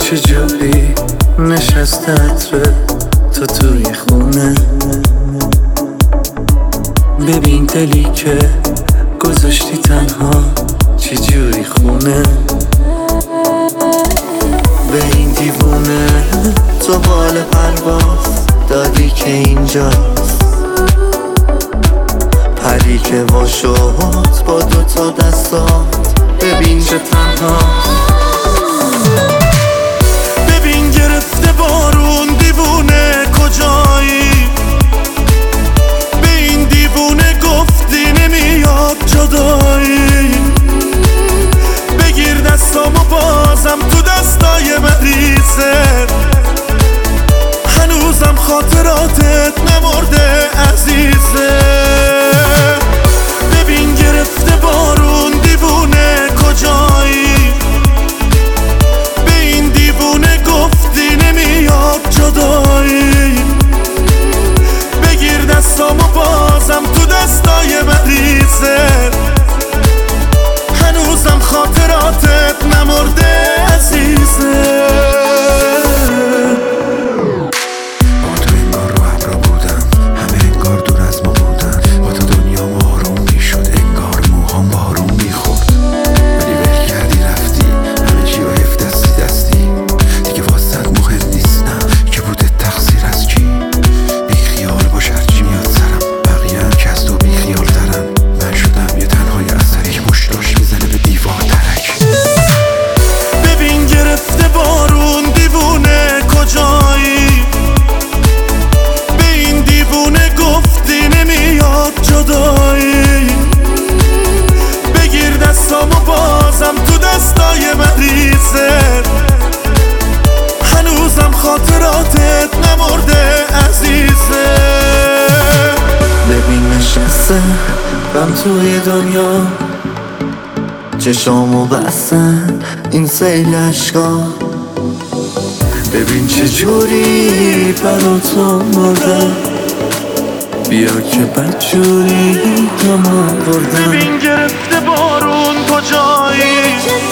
چجوری نشسته عطره تو توی خونه. ببین دلی که گذاشتی تنها چجوری خونه. به این دیوونه تو بال پرواز دادی که اینجاست. پری که وا شد با دوتا دستات ببین چه تنهاست. ببین گرفته بارون دیوونه کجایی. به این دیوونه گفتی نمیاد جدایی. بگیر دستامو بازم تو دستای مریضه. هنوزم خاطراتت نمرده عزیزه. ببین گرفته بارون دیوونه کجایی. به این دیوونه گفتی نمیاد جدایی. بگیر دستامو بازم تو دستای مریضه. هنوزم خاطراتت نمرده عزیزه. بگیر دستامو بازم تو دستای مریضه. هنوزم خاطراتت نمرده عزیزه. ببین نشسته غم توی دنیا. چشامو بستن این سیل عشقا. ببین چجوری برا تو مرده. بیا که بدجوری هم آوردم. ببین گرفته بارون کجایی.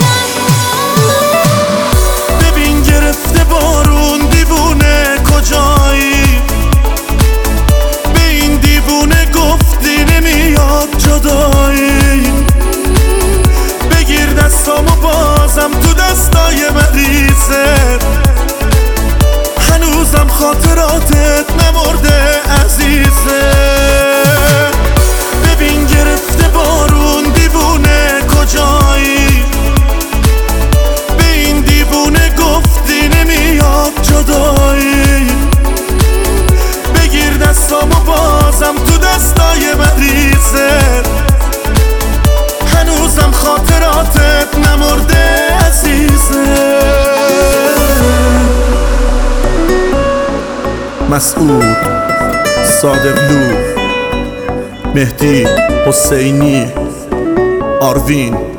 ببین گرفته بارون دیوونه کجایی. به این دیوونه گفتی نمیاد جدایی. بگیر دستامو بازم تو دستای مریضه. هنوزم خاطراتت نمرده عزیزه. ببین گرفته بارون دیوونه کجایی. به این دیوونه گفتی نمیاد جدایی. بگیر دستامو بازم تو دستای مریضه. هنوزم خاطراتت نمرده عزیزه. مسعود، صادقلو، مهدی، حسینی، آروین